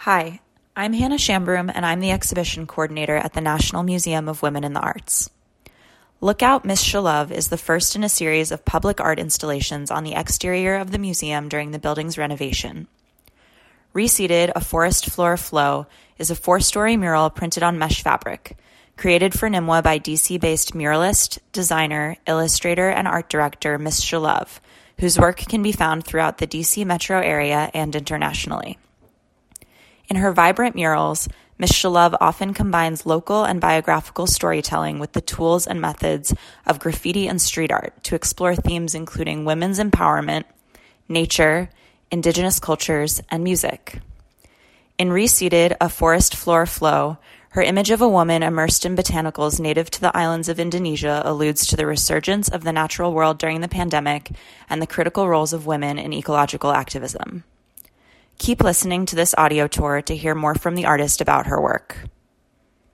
Hi, I'm Hannah Shambroom, and I'm the exhibition coordinator at the National Museum of Women in the Arts. Look Out, Miss Shalove is the first in a series of public art installations on the exterior of the museum during the building's renovation. Reseated, A Forest Floor Flow is a 4-story mural printed on mesh fabric, created for NMWA by DC-based muralist, designer, illustrator, and art director Miss Shalove, whose work can be found throughout the DC metro area and internationally. In her vibrant murals, Miss Shalove often combines local and biographical storytelling with the tools and methods of graffiti and street art to explore themes including women's empowerment, nature, indigenous cultures, and music. In Reseated, A Forest Floor Flow, her image of a woman immersed in botanicals native to the islands of Indonesia alludes to the resurgence of the natural world during the pandemic and the critical roles of women in ecological activism. Keep listening to this audio tour to hear more from the artist about her work.